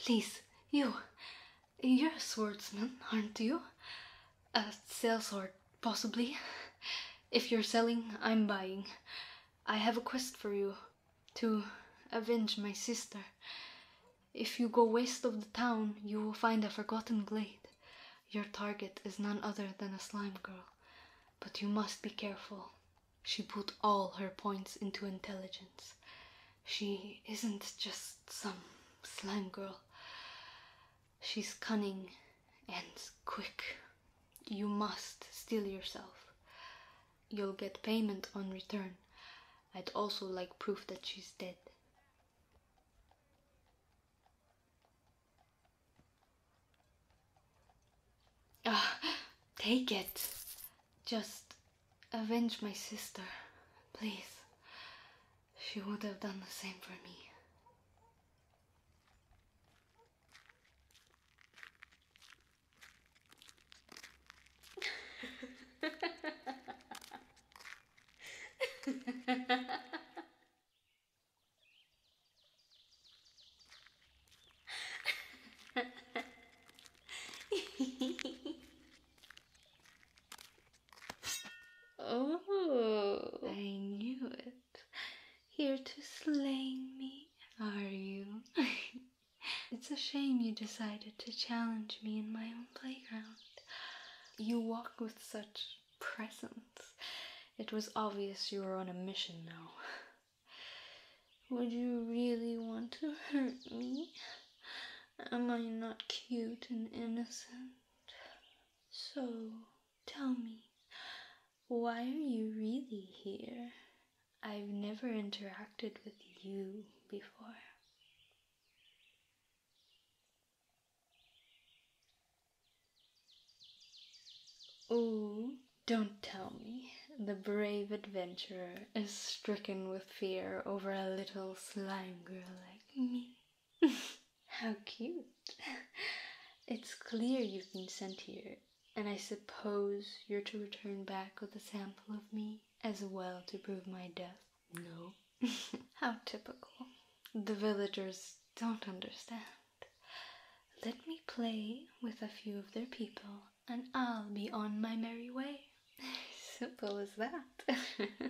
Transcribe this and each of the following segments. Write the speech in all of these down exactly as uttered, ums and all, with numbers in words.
please, you. You're a swordsman, aren't you? A sellsword, possibly. If you're selling, I'm buying. I have a quest for you, to avenge my sister. If you go west of the town, you will find a forgotten glade. Your target is none other than a slime girl. But you must be careful. She put all her points into intelligence. She isn't just some slime girl. She's cunning and quick. You must steel yourself. You'll get payment on return. I'd also like proof that she's dead. Ah, take it. Just avenge my sister, please. She would have done the same for me. Oh, I knew it. Here to slay me, are you? It's a shame you decided to challenge me in my own playground. You walk with such presence. It was obvious you were on a mission now. Would you really want to hurt me? Am I not cute and innocent? So, tell me, why are you really here? I've never interacted with you before. Oh, don't tell me the brave adventurer is stricken with fear over a little slime girl like me. How cute. It's clear you've been sent here, and I suppose you're to return back with a sample of me as well to prove my death. No. How typical. The villagers don't understand. Let me play with a few of their people, and I'll be on my merry way. Simple as that.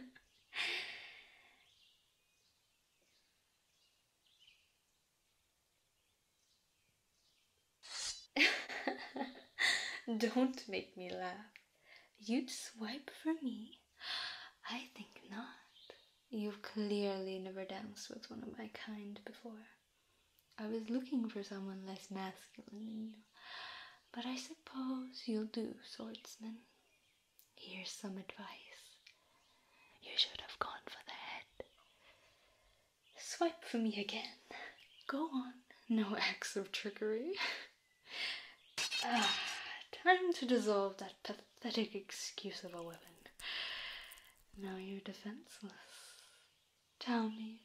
Don't make me laugh. You'd swipe for me? I think not. You've clearly never danced with one of my kind before. I was looking for someone less masculine than you, but I suppose you'll do, swordsman. Here's some advice. You should have gone for the head. Swipe for me again. Go on. No acts of trickery. Ah, time to dissolve that pathetic excuse of a weapon. Now you're defenseless. Tell me,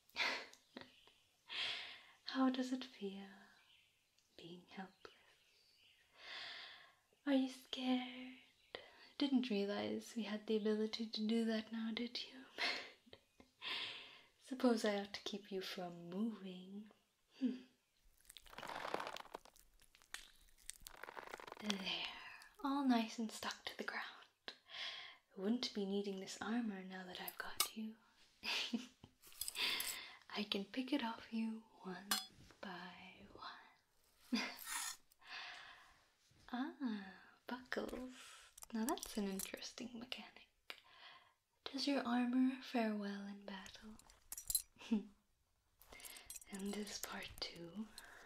how does it feel being helpless? Are you scared? Didn't realize we had the ability to do that now, did you? Suppose I ought to keep you from moving. Hmm. There, all nice and stuck to the ground. I wouldn't be needing this armor now that I've got you. I can pick it off you one by one. Ah, buckles. Now that's an interesting mechanic. Does your armor fare well in battle? And this part too.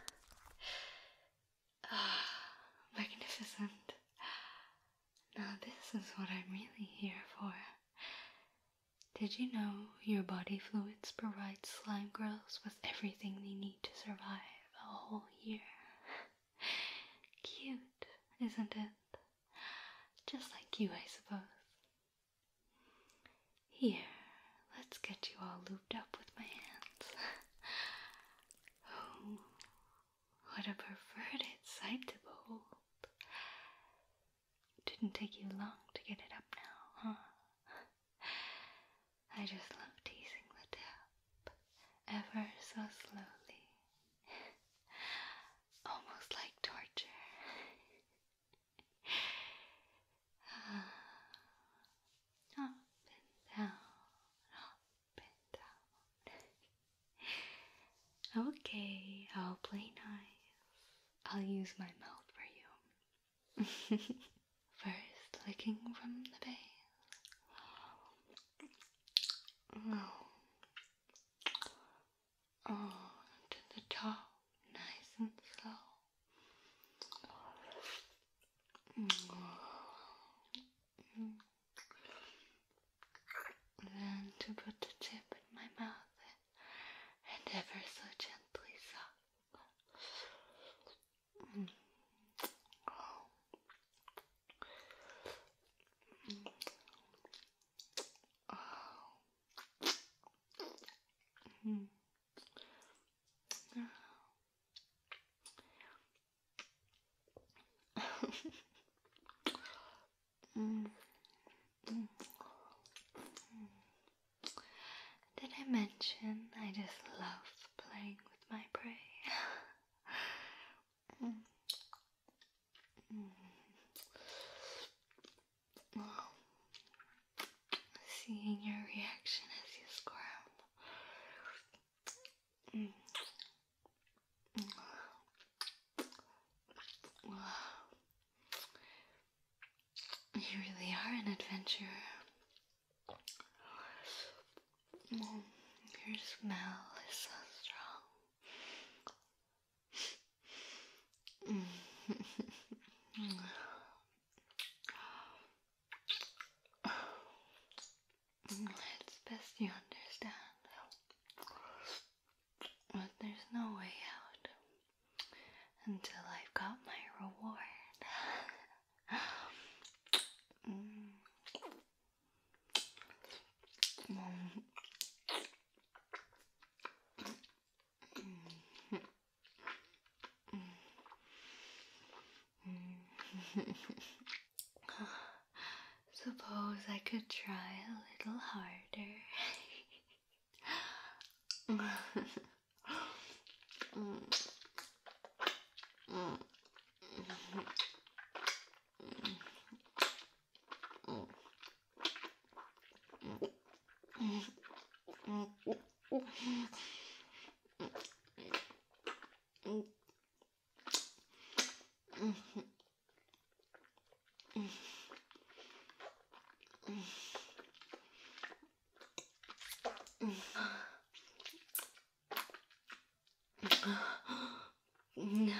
Ah, magnificent. Now this is what I'm really here for. Did you know your body fluids provide slime girls with everything they need to survive a whole year? Cute, isn't it? Just like you, I suppose. Here, let's get you all looped up with my hands. Oh, what a perverted sight to behold. Didn't take you long to get it up now, huh? I just love teasing the tip, ever so slowly. use my mouth for you. First, licking from the base. Oh. Oh, to the top, nice and slow. Then to put the tip in my mouth and ever so gently suck. Mm. Oh. Mm. Oh. Mm. Mm. Mm. Did I mention I just love playing with my prey? Mm. Mm. Oh. Seeing your reaction as you squirm. Mm. Mm. Wow. You really are an adventurer. Mm. Your smell is so strong. Mm. It's best you understand, but there's no way out until I've got my reward. Mm. Mm. Suppose I could try a little harder. Mm. Mm. Mm. No.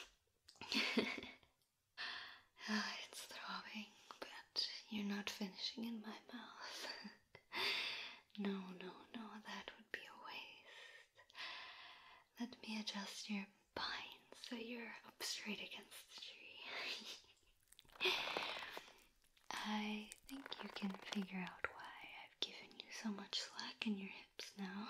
Ah, it's throbbing, but you're not finishing in my mouth. No, no, no, that would be a waste. Let me adjust your spine so you're up straight against the tree. I think you can figure out why I've given you so much slack in your hips now.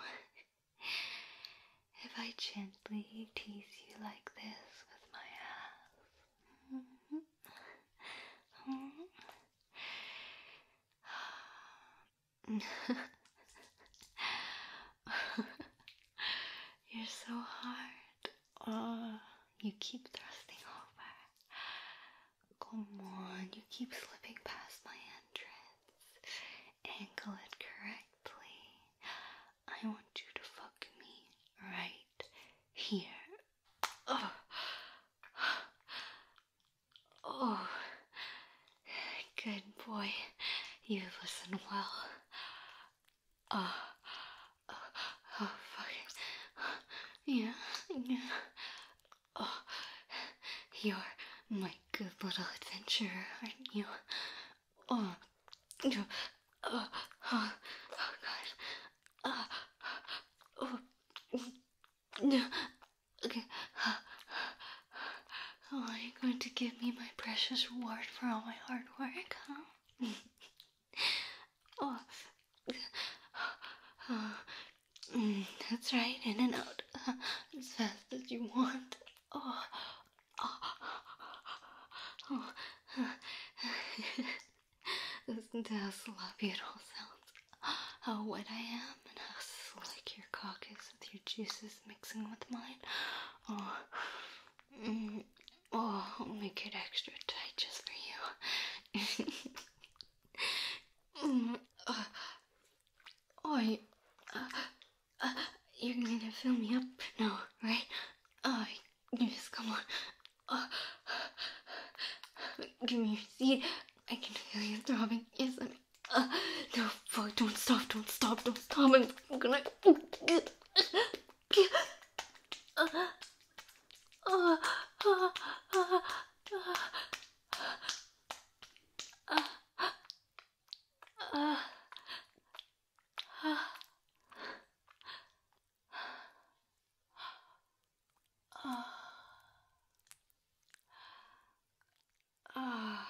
If I gently tease you like this with my ass. Mm-hmm. Mm-hmm. You're so hard. Oh, you keep thrusting over. Come on, you keep slipping past my entrance. Ankle it correctly. I want you to fuck me right here. Oh. Oh. Good boy. You listen well. Oh. Oh, oh fuck it. Yeah, yeah. Oh, you're my good little adventurer, aren't you? Oh, oh, oh, oh, God. Uh, oh, no. Okay. Oh, are you going to give me my precious reward for all my hard work, huh? Oh, oh. Mm, that's right, in and out, uh, as fast as you want. Oh, oh, oh. Listen to how sloppy it all sounds. How wet I am, and how slick your cock is with your juices mixing with mine. Oh, mm, oh, I'll make it extra tight just for you. mm, uh, oh, you, uh, uh, you're gonna fill me up now, right? Oh, yes, come on. Oh, Give me your seed. I can feel you throbbing. Yes, I'm. Uh, no, boy, don't stop, don't stop, don't stop. I'm, I'm gonna. Uh, uh, uh, uh, uh, uh, uh, Ah,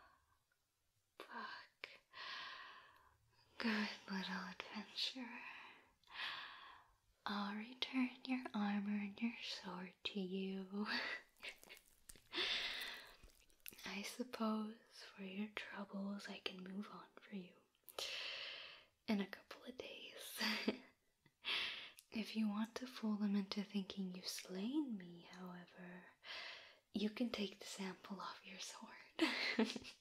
fuck. Good little adventurer. I'll return your armor and your sword to you. I suppose for your troubles I can move on for you in a couple of days. If you want to fool them into thinking you've slain me, however, you can take the sample off your sword.